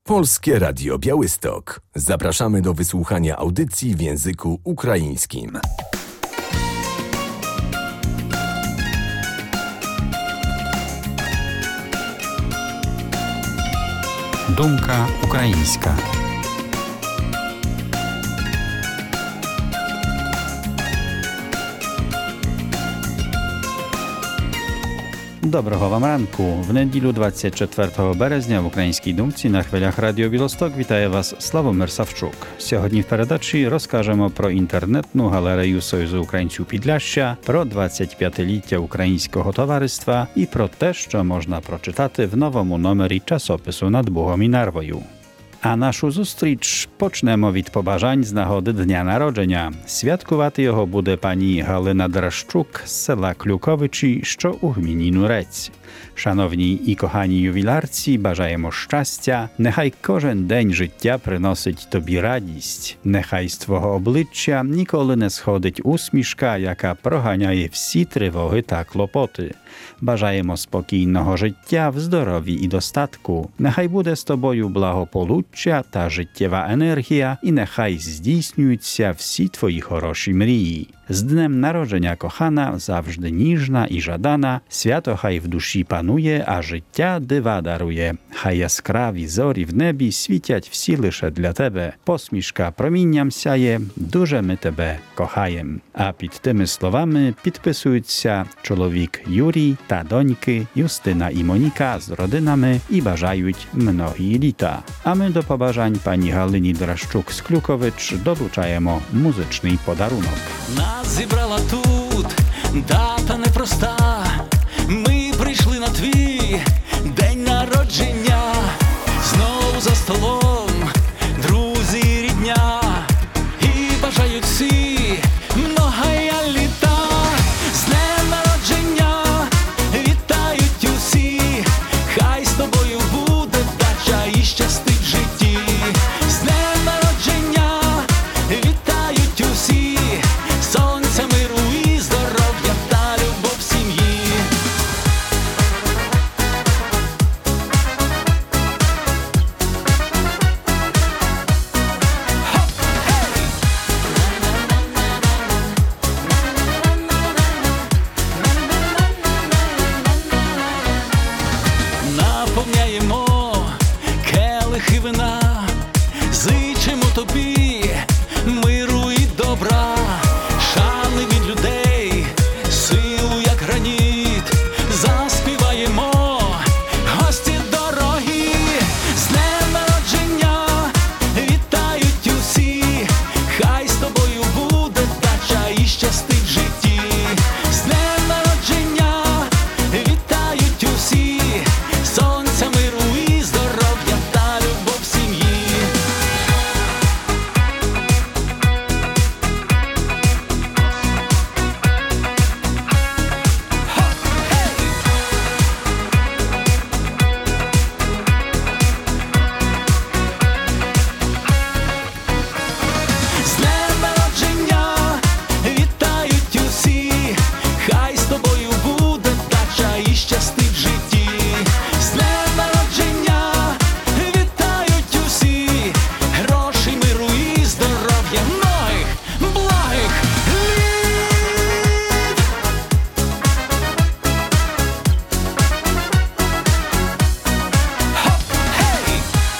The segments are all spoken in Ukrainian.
Polskie Radio Białystok. Zapraszamy do wysłuchania audycji w języku ukraińskim. Думка українська. Доброго вам ранку. В неділю 24 березня в Українській думці на хвилях Радіо Білосток вітає вас Славомир Савчук. Сьогодні в передачі розкажемо про інтернетну галерею Союзу українців Підляшшя, про 25-ліття Українського товариства і про те, що можна прочитати в новому номері часопису «Над Богом і Нарвою». А нашу зустріч почнемо від побажань з нагоди Дня народження. Святкувати його буде пані Галина Дращук з села Клюковичі, що у гміні Нурець. Шановні і кохані ювіларці, бажаємо щастя. Нехай кожен день життя приносить тобі радість. Нехай з твого обличчя ніколи не сходить усмішка, яка проганяє всі тривоги та клопоти. Бажаємо спокійного життя в здоров'ї і достатку. Нехай буде з тобою благополуччя та життєва енергія, і нехай здійснюються всі твої хороші мрії. З днем народження, кохана, завжди ніжна і жадана, свято хай в душі панує, а життя дива дарує. Хай яскраві зорі в небі світять всі лише для тебе. Посмішка промінням сяє, дуже ми тебе кохаєм. А під тими словами підписуються чоловік Юрій та доньки Юстина і Моніка з родинами і бажають многі літа. А ми до побажань пані Галині Дращук з Клюкович долучаємо музичний подарунок. Нас зібрала тут дата непроста. Ми прийшли на твій день народження. Знову за столом друзі і рідня. І бажають всі многая літа. З днем народження вітають усі. Хай з тобою буде вдача і щастить в житті. З днем народження вітають усі. Сонця, миру і здоров'я та любов в сім'ї. Наповняємо келихи вина, зичимо тобі миру і добра, шани від людей, силу як граніт, заспіваємо гості дорогі. З днем народження вітають усі, хай з тобою буде вдача і щастить в житті. З днем народження вітають усі, сонця, миру і здоров'я та любов в сім'ї. З днем народження вітають усі, хай з тобою буде вдача і щастить в житті. З днем народження вітають усі, грошей, миру і здоров'я, многих благих літ. Хоп-хей!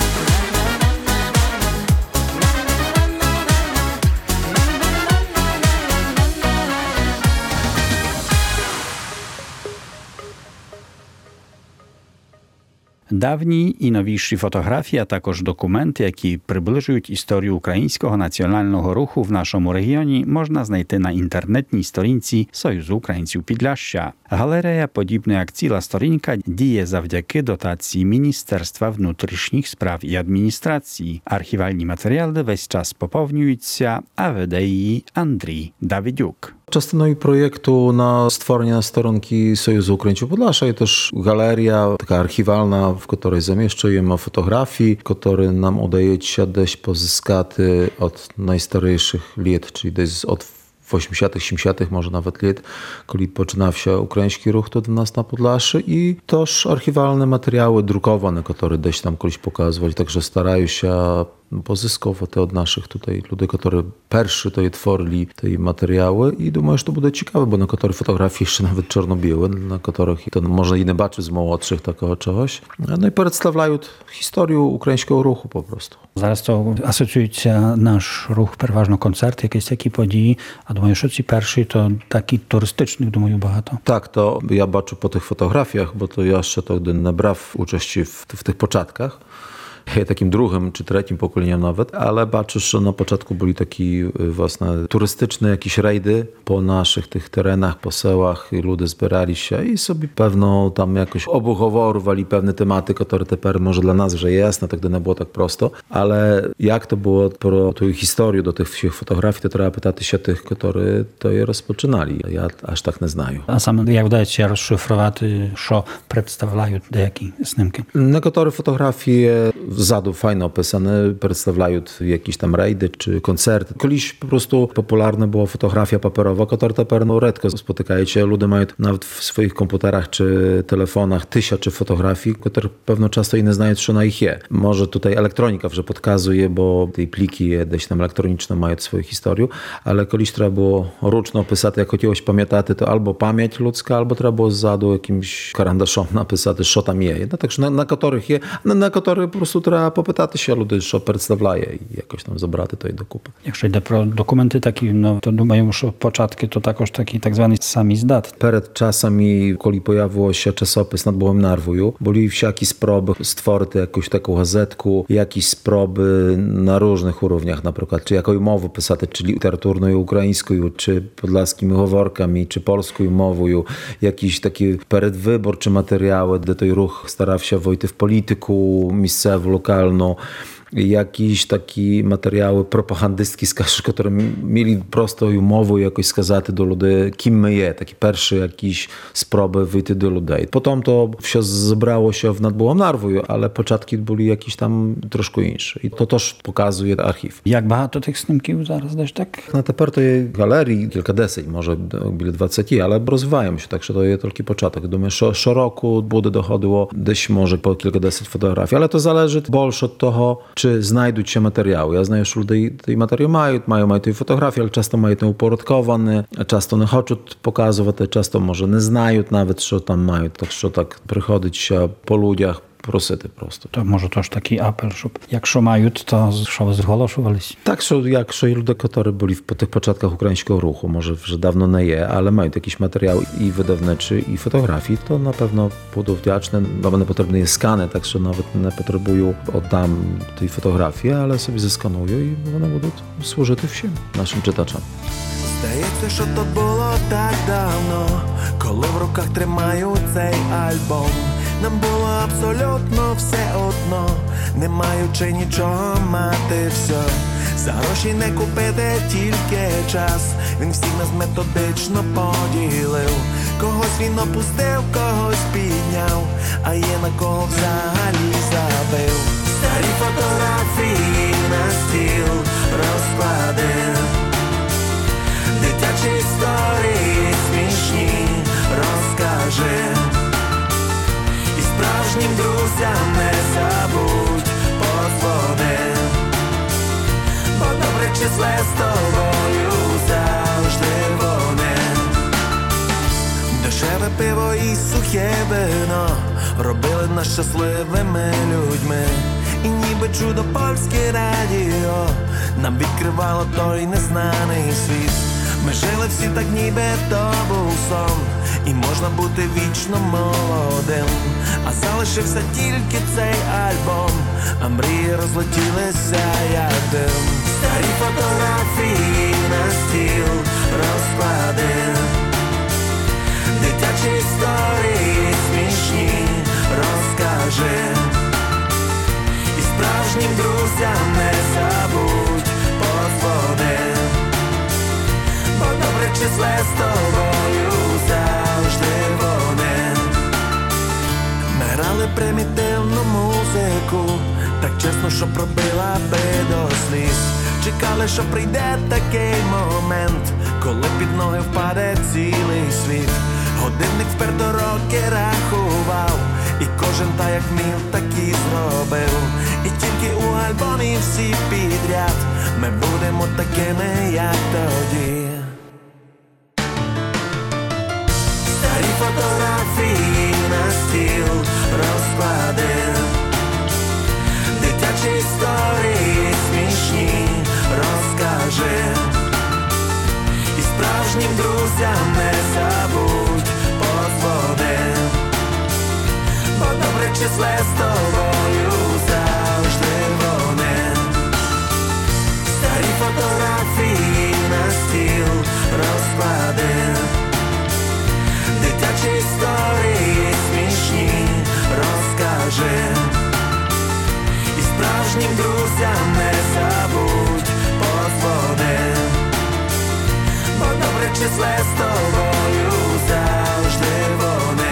Давні і новіші фотографії, а також документи, які приближують історію українського національного руху в нашому регіоні, можна знайти на інтернетній сторінці Союзу українців Підляшшя. Галерея, подібно як ціла сторінка, діє завдяки дотації Міністерства внутрішніх справ і адміністрації. Архівальні матеріали весь час поповнюються, а веде її Андрій Давидюк. Частиною проєкту на stworzenie сторонки Союзу українців Підляшша є теж галерія, така архівальна, в якій заміщуємо фотографії, які нам удається десь позискати від найстаріших літ, czyli десь від в 80-х, 70-х, може навіть літ, коли починався український рух тут в нас на Подляші. І тож архівальні матеріали друковані, які десь там колись показували. Także starаюся pozyskiwać od naszych tutaj ludzi, którzy pierwszy to tworzyli te materiały i думаю, że to będzie ciekawe, bo na niektórych fotografii jeszcze nawet czarno-białe, na których to może i nie baczy z młodszych takiego czegoś. No i przedstawiają historię ukraińskiego ruchu po prostu. Зараз то асоціюється наш рух переважно концерт, якісь такі події. А думаю, що ці перші то такі туристичних, думаю, багато. Tak, to ja baczę po tych fotografiach, bo to ja jeszcze wtedy nie brał uczestności w tych początkach. Takim drugim czy trzecim pokoleniem nawet, ale baczysz, że na początku byli takie własne turystyczne jakieś rejdy po naszych tych terenach, po sełach i ludzie zbierali się i sobie pewno tam jakoś obuchowali pewne tematy, które teraz może dla nas, że jasne, tak nie było tak prosto, ale jak to było pro tą historię do tych wszystkich fotografii, to trzeba pytać się tych, którzy to je rozpoczynali. Ja aż tak nie znaję. А саме як вдається розшифрувати, що представляють деякі знімки? Niektóre fotografie zadu fajnie opisane, przedstawiają jakieś tam rejdy czy koncerty. Kiedyś po prostu popularna była fotografia papierowa, która teraz rzadko spotykają się. Ludzie mają nawet w swoich komputerach czy telefonach tysiące fotografii, które pewno często i nie znają, co na ich jest. Może tutaj elektronika, że podkazuje, bo te pliki gdzieś tam elektroniczne mają swoją historię, ale kiedyś trzeba było ręcznie opisać, jak chciałeś pamiętać, to albo pamięć ludzka, albo trzeba było zadu jakimś karandaszem napisać, co tam jest. No, także na których jest, na których po prostu trzeba попитати ще людей, що представляє, і якось там забрати то й докупи. Якщо йде про документи такі, ну, то думаю, що початки то також такі так звані саміздат. Перед czasami, коли pojawił czasopis nad Bołem Narwою, byli всякі sproby stworzyć jakąś taką gazetkę, jakieś sproby na różnych urovniach, na przykład, czy jaką mowę pisać, czy literaturną i ukraińską, czy podlaskimi говорками, czy polską mową, jakieś takie przedwyborcze materiały, gdzie ten ruch starał się wejść w politykę miejscową, lokalną, jakieś takie materiały propagandystki, które mieli prostą umowę jakoś skazać do ludzi, kim my jest. Takie pierwsze jakieś sproby wyjść do ludzi. Potem to wszystko zebrało się w Nadbołom Narwoju, ale początki byli jakieś tam troszkę inne. I to też pokazuje archiw. Jak багато tych snimków zaraz dać tak? Na tepер to jest galerii kilkadziesiąt, może biля 20, ale rozwijają się, także to jest tylko początek. Думаю, що roku буде dochodziło gdzieś może po kilkadziesiąt fotografii, ale to zależy больше od tego, czy znajdą się materiały. Ja znam, że ludzie te materiały mają te fotografie, ale często mają to uporządkowane, często nie chcą pokazywać, często może nie znają nawet, co tam mają. Także tak przychodzić się po ludziach, просити просто. То може тож такий апел, щоб якщо мають, то що ви зголошувались? Так, що якщо і люди, які були по тих початках українського руху, може вже давно не є, але мають якісь матеріали і видавничі, і фотографії, то напевно буду вдячний. Вам не потрібні є скани, так що навіть не потребую oddam tej fotografii, ale sobie zeskanuję i one będą służyć всім naszym czytaczom. Здається, що то було так давно, коли в руках тримаю цей альбом. Нам було абсолютно все одно, не маючи нічого мати все. За гроші не купити тільки час, він всіх нас методично поділив. Когось він опустив, когось підняв, а є на кого взагалі забив. Старі фотографії на стіл розкладив, дитячі історії смішні розкажи. І справжнім друзям не забудь подзвони, бо добре числе з тобою завжди вони. Дешеве пиво і сухе вино робили нас щасливими людьми. І ніби чудо польське радіо нам відкривало той незнаний світ. Ми жили всі так, ніби то був сон, і можна бути вічно молодим. А залишився тільки цей альбом, а мрії розлетілися як дим. Старі фотографії на стіл розклади, дитячі історії смішні розкажи. І справжнім друзям не забудь подзвони, бо добре числе з тобою завжди вони. Ми грали примітивну музику, так чесно, що пробила би до сліз. чекали, що прийде такий момент, коли під ноги впаде цілий світ. Годинник вперто роки рахував, і кожен так як вмів, так і зробив. І тільки у альбомі всі підряд ми будемо такими, як тоді. Старі фотографії на стіл розклади, дитячі історії смішні розкажи, і справжнім друзям не забудь подзвони, бо добре числе з тобою завжди вони. Старі фотографії на стіл розклади, дитячі історії смішні розкажи, і справжнім друзям не забудь подзвони, бо добре числе з тобою завжди вони.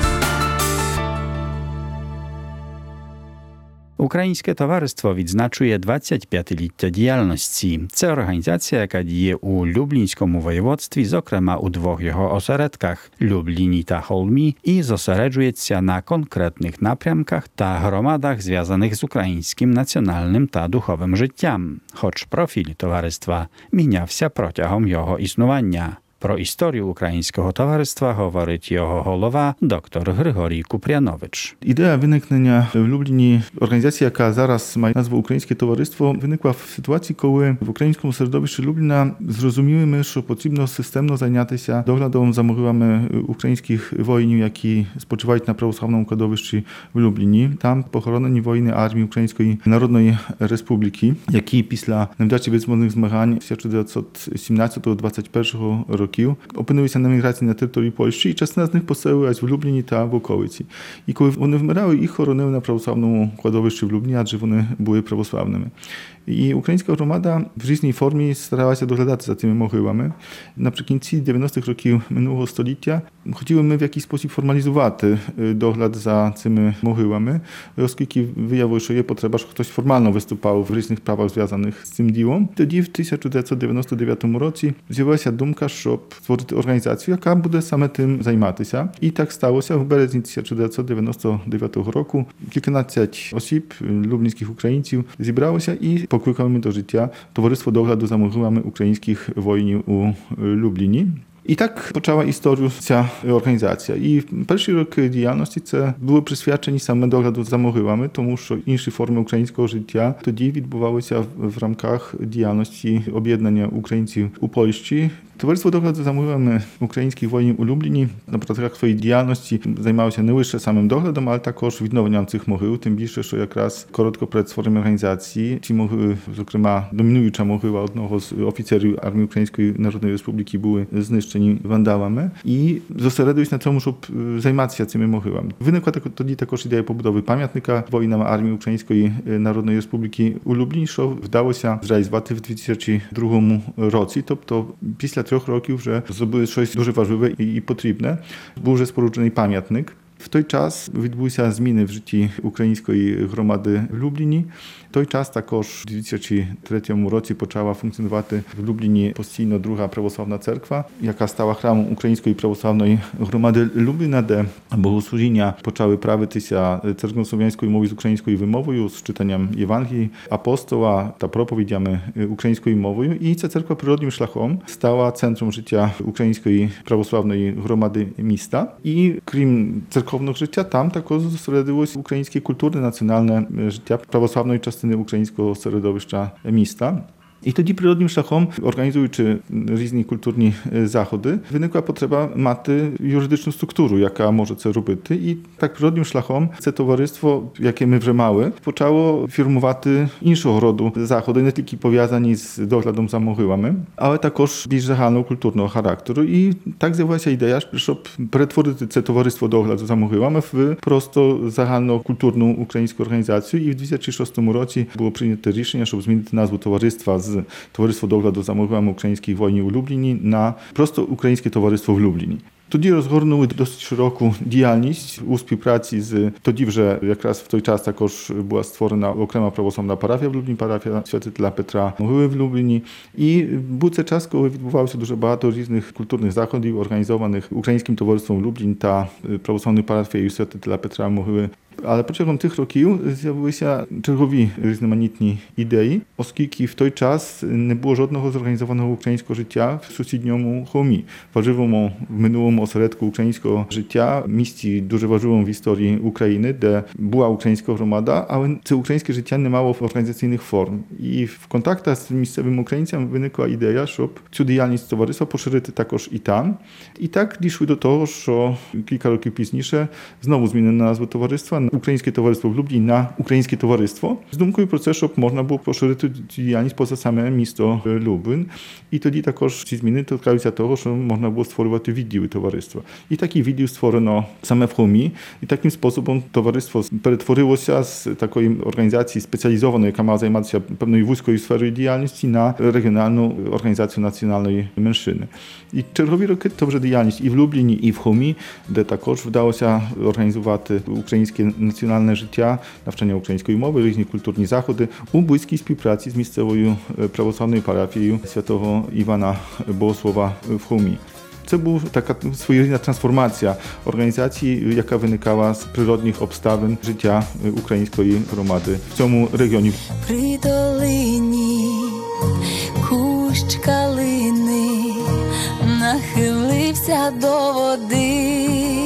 Українське товариство відзначує 25-ліття діяльності. Це організація, яка діє у Люблінському воєводстві, зокрема у двох його осередках – Любліні та Холмі, і зосереджується на конкретних напрямках та громадах, зв'язаних з українським національним та духовим життям, хоч профіль товариства мінявся протягом його існування. Про історію українського товариства говорить його голова, доктор Григорій Купрянович. Ідея виникнення в Любліні організації, яка зараз має назву Українське товариство, виникла в ситуації, коли в українському середовищі Любліна зрозуміли ми, що потрібно системно зайнятися доглядом за могилами українських воїнів, які спочивають на православному кладовищі в Любліні. Там похоронені воїни армії Української Народної Республіки, які після невдачі визвольних змагань 1917-21 років опинилися на міграції на території Польщі, і частина з них поселилась в Любліні та в околиці. І коли вони вмирали, їх хоронили на православному кладовищі в Любліні, адже вони були православними. І українська громада в різній формі старалася доглядати за цими могилами. Наприкінці 90-х років минулого століття хотіли ми в якийсь спосіб формалізувати догляд за цими могилами, оскільки виявило, що є потреба, що хтось формально виступав в різних правах зв'язаних з цим ділом. Тоді в 1999 році з'явилася думка, щоб створити організацію, яка буде саме тим займатися. І так сталося. В березні 1999 року кільканадцять осіб, люблінських українців, зібралося і покликали ми до життя Товариство догляду за могилами українських воїнів у Любліні. І так почала історію ця організація. І перші роки діяльності це були присвячені саме догляду за могилами, тому що інші форми українського життя тоді відбувалися в рамках діяльності об'єднання українців у Польщі. Товариство догляду за могилами українських воїнів у Любліні на протязі своєї діяльності займалося не лише самим доглядом, але також відновленням цих могил, тим більше, що якраз коротко перед створенням організації ці могили, зокрема домінуюча могила одного з офіцерів армії Української Народної Республіки, були знищені вандалами, і зосередились на цьому, щоб займатися цими могилами. Виникла тоді також ідея побудови пам'ятника воїнам армії Української Народної Республіки у Любліні, що вдалося зреалізувати в 2002 році, тобто після 3 років вже зробили щось дуже важливе і потрібне. Був вже споруджений пам'ятник. В той час відбулися зміни в житті української громади в Любліні. В той час також у 2003 році почала функціонувати в Любліні постійно друга православна церква, яка стала храмом Української православної громади Любліна, де богослужіння почали правитися церковнослов'янською мовою з українською вимовою, з читанням Євангелії, апостола та проповідями українською мовою. І ця церква природним шляхом стала центром життя української православної громади міста. І крім церковного життя, там також зосередилось українське культурне національне життя православної частини українського середовища міста. І тоді природним шляхом, організуючи різні культурні заходи, виникла потреба мати юридичну структуру, яка може це робити. І так природним шляхом це товариство, яке ми вже мали, почало фірмувати іншого роду заходи, не тільки пов'язані з доглядом за могилами, але також більш загальнокультурного характеру. І так з'явилася ідея, щоб перетворити це товариство догляду за могилами в просто загальнокультурну українську організацію. І в 2006 році було прийнято рішення, щоб змінити назву товариства з Товариство догляду за могилами українських воїнів у Любліні на просто Українське товариство в Любліні. Тоді розгорнули досить широку діяльність у співпраці з тоді вже якраз в той час також була створена окрема православна парафія в Любліні, парафія Святителя Петра Могили в Любліні. І був це час, коли відбувалося дуже багато різних культурних заходів, організованих Українським товариством Люблін та православною парафією Святителя Петра Могили. Але протягом тих років з'явилися чергові різноманітні ідеї, оскільки в той час не було жодного зорганізованого українського життя в сусідньому Хомі, важливому в минулому осередку українського життя, місці дуже важливому в історії України, де була українська громада, але це українське життя не мало організаційних форм. І в контактах з місцевими українцями виникла ідея, щоб цю діяльність товариства поширити також і там. І так дійшли до того, що кілька років пізніше знову змінена назва товариства Українське товариство в Любліні на Українське товариство з думкою про це, щоб можна було поширити цю діяльність поза саме місто Люблин. І тоді також ці зміни торкаються того, що можна було створювати відділи товариства. І такий відділ створено саме в Хомі. І таким способом товариство перетворилося з такої організації спеціалізованої, яка мала займатися певною вузькою сферою діяльності, на регіональну організацію національної меншини. І чергові роки то вже діяльність і в Любліні, і в Хомі, де також вдалося організувати українське національне життя, навчання української мови, різні культурні заходи у близькій співпраці з місцевою православною парафією святого Івана Богослова в Хомі. Це була така своєрідна трансформація організації, яка виникала з природних обставин життя української громади в цьому регіоні. При долині кущ калини нахилився до води.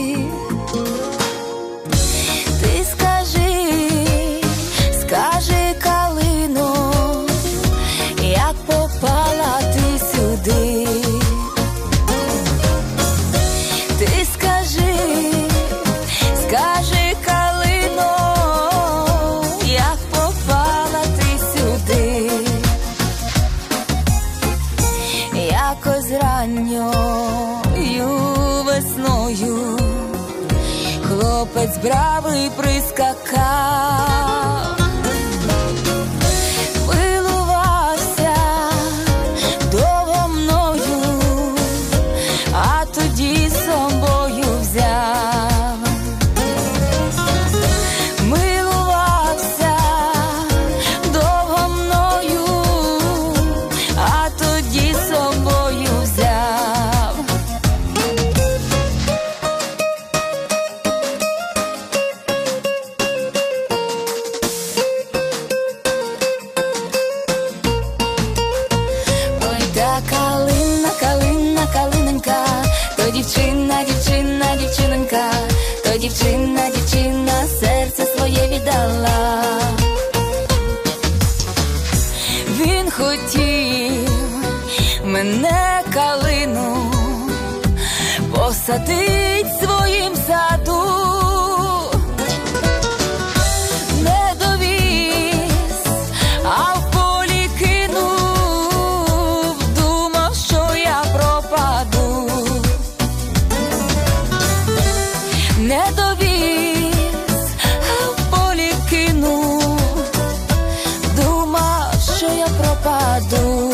Ти скажи, калино, як попала ти сюди. Ти скажи, калино, як попала ти сюди. Якось ранньою весною хлопець бравий прискакав, милувався довго мною, а тоді з собою взяв. Милувався довго мною, а тоді з собою взяв. Ой, та калина, калина, калиненька, то дівчина, дівчина, дівчиненька, то дівчина, дівчина, серце своє віддала. Він хотів мене, калину, посадить в своїм саду. Не довіз, а в полі кинув, думав, що я пропаду. Не довіз, а в полі кинув, думав, що я пропаду.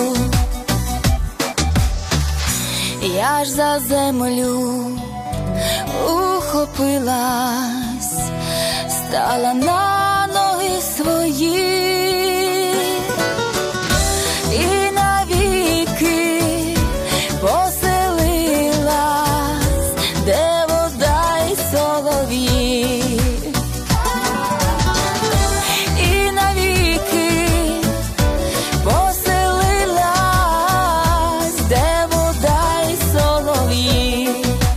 Я ж за землю ухопилась, стала на ноги свої і навіки поселилась, де вода й солов'ї. І навіки поселилась, де вода й солов'ї.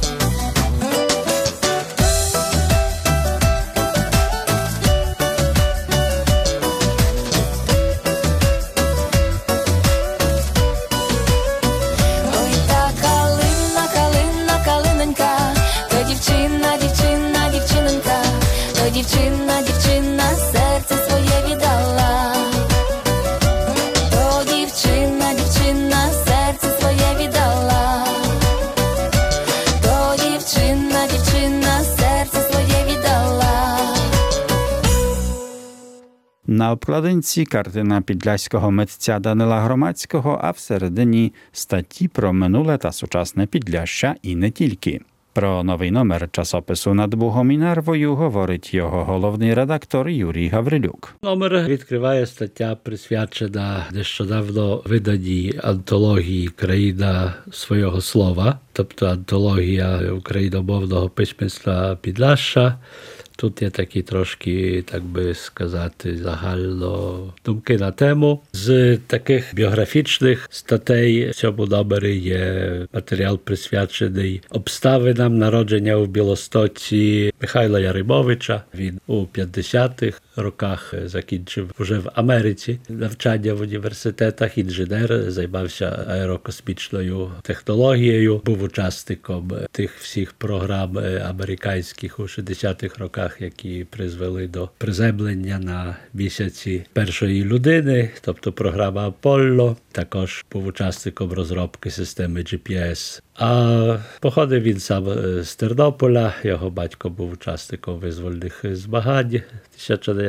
Ой, та калина, калина, калиненька, то дівчина, дівчина, дівчиненька, то дівчина, дівчина, серце своє віддала. То дівчина, дівчина, серце своє віддала. То дівчина, дівчина, серце своє віддала. На обкладинці картина підляського митця Данила Громадського, а всередині статті про минуле та сучасне Підляшшя і не тільки. Про новий номер часопису «Над Богом і Нарвою» говорить його головний редактор Юрій Гаврилюк. Номер відкриває стаття, присвячена нещодавно виданій антології «Країна свого слова», тобто антологія україномовного письменства Підляшша. Тут є такі трошки, так би сказати, загально думки на тему. З таких біографічних статей в цьому номері є матеріал, присвячений обставинам народження у Білостоці Михайла Яримовича. Він у 50-х роках закінчив вже в Америці навчання в університетах, інженер, займався аерокосмічною технологією, був учасником тих всіх програм американських у 60-х роках, які призвели до приземлення на місяці першої людини, тобто програма Аполло. Також був учасником розробки системи GPS. А походив він сам з Тернополя, його батько був учасником визвольних змагань в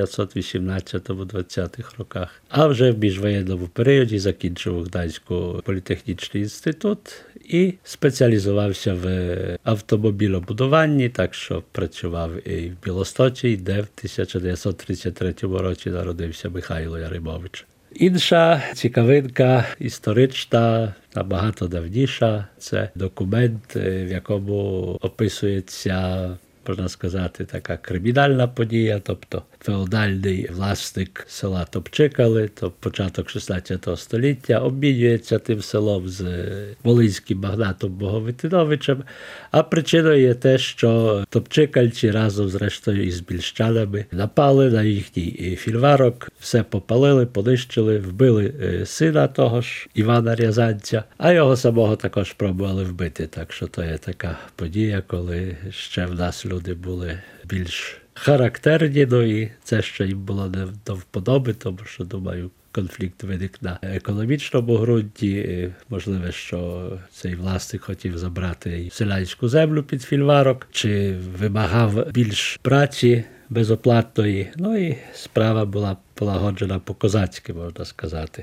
1918-20-х роках. А вже в міжвоєнному періоді закінчив Гданський політехнічний інститут і спеціалізувався в автомобілобудуванні, так що працював і в Білостоці, де в 1933 році народився Михайло Яримович. Інша цікавинка історична, набагато давніша, це документ, в якому описується, можна сказати, така кримінальна подія, тобто феодальний власник села Топчикали, то початок 16 століття, обмінюється тим селом з волинським магнатом Боговитиновичем, а причиною є те, що топчикальці разом з рештою із більщанами напали на їхній фільварок, все попалили, понищили, вбили сина того ж Івана Рязанця, а його самого також пробували вбити. Так що то є така подія, коли ще в нас люди були більш характерні, ну і це ще їм було не до вподоби, тому що, думаю, конфлікт виник на економічному ґрунті. Можливо, що цей власник хотів забрати селянську землю під фільварок, чи вимагав більш праці безоплатної. Ну і справа була полагоджена по-козацьки, можна сказати.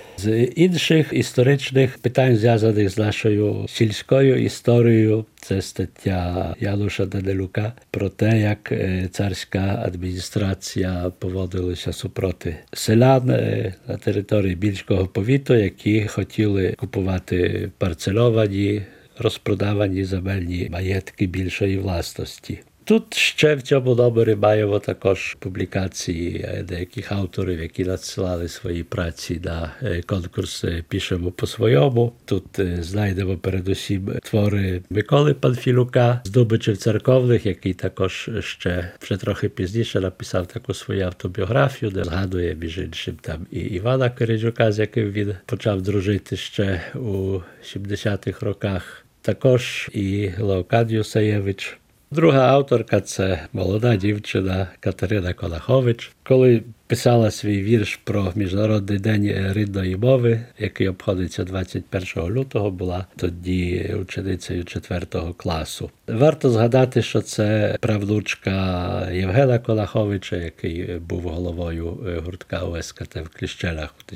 З інших історичних питань, зв'язаних з нашою сільською історією, це стаття Януша Данилюка про те, як царська адміністрація поводилася супроти селян на території Більського повіту, які хотіли купувати парцельовані, розпродавані земельні маєтки більшої власності. Тут ще в цьому номері маємо також публікації деяких авторів, які надсилали свої праці на конкурс «Пишемо по-своєму». Тут знайдемо передусім твори Миколи Панфілюка, здобичів церковних, який також ще трохи пізніше написав таку свою автобіографію, де згадує, між іншим, там і Івана Киричука, з яким він почав дружити ще у 70-х роках. Також і Леокадію Саєвич. Друга авторка – це молода дівчина Катерина Колахович. Коли писала свій вірш про Міжнародний день рідної мови, який обходиться 21 лютого, була тоді ученицею 4 класу. Варто згадати, що це правнучка Євгена Колаховича, який був головою гуртка УСКТ в Кліщелях у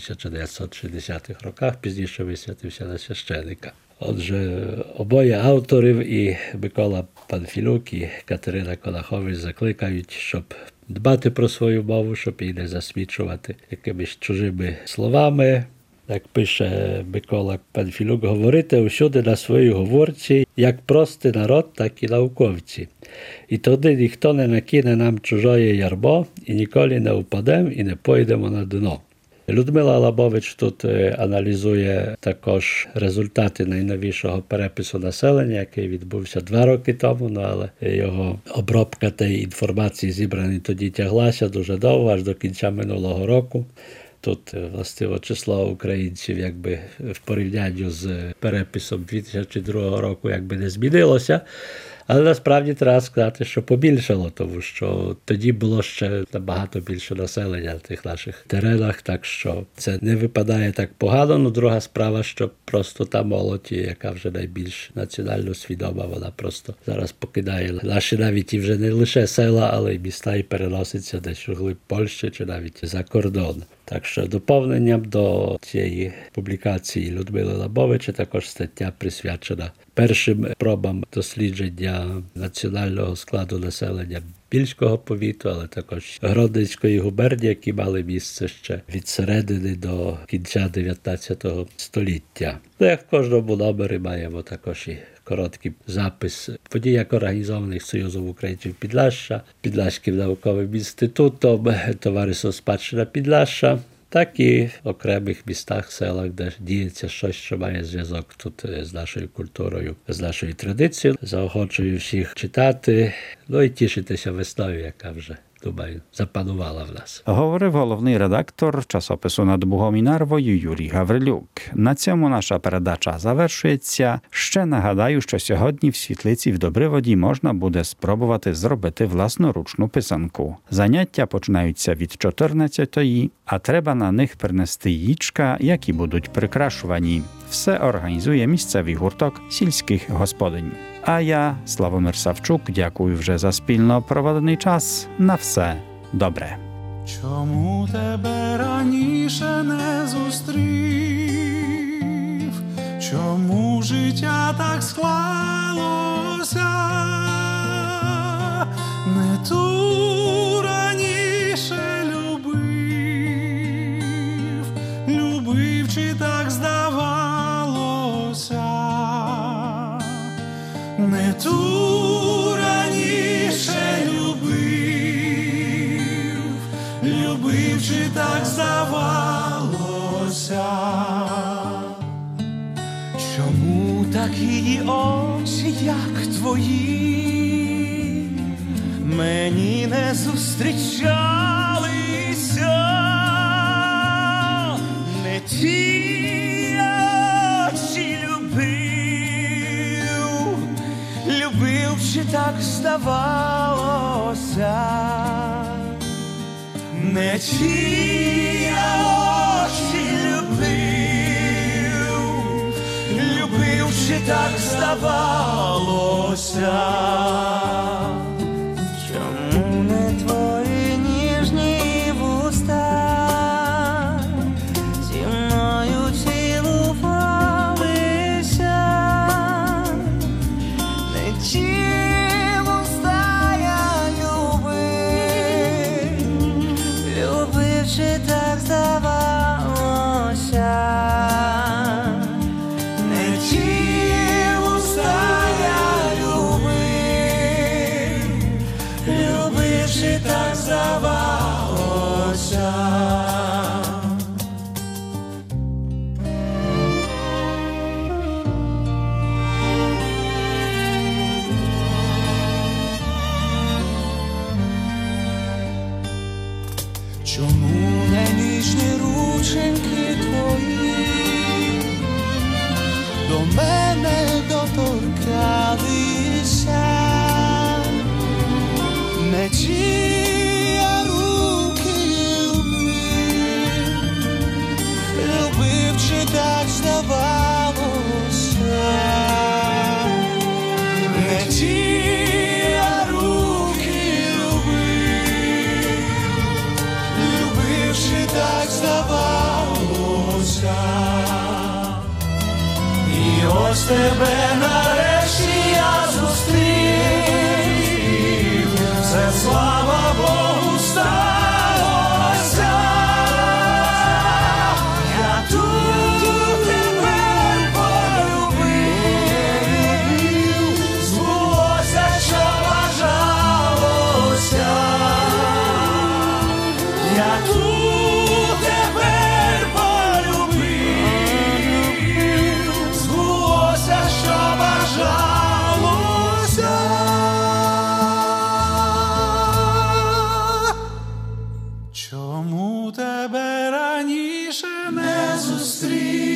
1960-х роках, пізніше висвятився на священика. Отже, обоє авторів, і Микола Панфілюк, і Катерина Колахович, закликають, щоб дбати про свою мову, щоб її не засмічувати якимись чужими словами. Як пише Микола Панфілюк, говорити усюди на своїй говорці, як простий народ, так і науковці. І тоді ніхто не накине нам чужое ярмо, і ніколи не впадемо і не пойдемо на дно. Людмила Лабович тут аналізує також результати найновішого перепису населення, який відбувся 2 роки тому, але його обробка тієї інформації, зібраної тоді, тяглася дуже довго, аж до кінця минулого року. Тут, властиво, число українців якби в порівнянні з переписом 2002 року якби не змінилося. Але насправді треба сказати, що побільшало, тому що тоді було ще набагато більше населення на тих наших теренах, так що це не випадає так погано. Ну, друга справа, що просто та молодь, яка вже найбільш національно свідома, вона просто зараз покидає наші навіть і вже не лише села, але й міста, і переноситься десь у глиб Польщі чи навіть за кордон. Так що доповненням до цієї публікації Людмили Лабовича також стаття присвячена першим пробам дослідження національного складу населення Більського повіту, але також Гродненської губернії, які мали місце ще від середини до кінця 19 століття. Як в кожному номері маємо також і короткий запис подій, як організованих Союзом українців Підляшша, Підляшським науковим інститутом, Товариством Спадщина Підляшша, так і в окремих містах, селах, де діється щось, що має зв'язок тут з нашою культурою, з нашою традицією. Заохочую всіх читати, і тішитися весною, яка вже, думаю, запанувала в нас. Говорив головний редактор часопису «Над Бугом і Нарвою» Юрій Гаврилюк. На цьому наша передача завершується. Ще нагадаю, що сьогодні в Світлиці в Добриводі можна буде спробувати зробити власноручну писанку. Заняття починаються від 14-ї, а треба на них принести яєчка, які будуть прикрашувані. Все організує місцевий гурток сільських господинь. А я, Славомир Савчук, дякую вже за спільно проведений час. На все добре. Чому тебе раніше не зустрів? Чому життя так склалося? Не ту раніше любив, чи так здавалося? Не ту раніше любив, чи так здавалося? Чому такі очі, як твої, мені не зустрічалися? Не ті очі любив, чи так здавалося? Не ті очі любив, чи так здавалося? Чому не твої ніжні вуста зі мною цілувалися? Не ті вуста я любив, чи так здавалося? Не ті вуста я любив, чи так здавалося? Чому не ніжні рученьки твої до мене доторкалися? Не ті я руки любив, чи так здавалося? Не ті я руки любив, чи так здавалося? І ось тебе нарешті я зустрів, це слава Богу сталося. Я тут тепер полюбив, збулося, що бажалося. Я тут тепер полюбив, збулося, що бажалося. Чому тебе раніше не зустрів?